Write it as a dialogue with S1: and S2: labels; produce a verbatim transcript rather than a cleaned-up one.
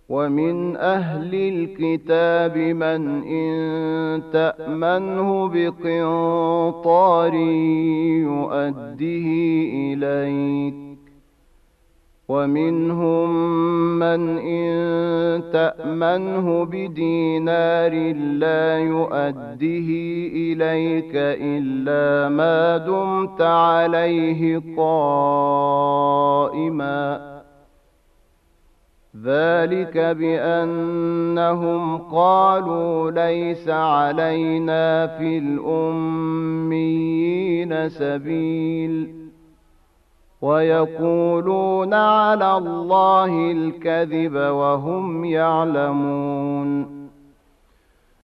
S1: ومن أهل الكتاب من إن تأمنه بقنطار يؤده إليك، ومنهم من إن تأمنه بدينار لا يؤده إليك إلا ما دمت عليه قائما، ذلك بأنهم قالوا ليس علينا في الأميين سبيل، ويقولون على الله الكذب وهم يعلمون.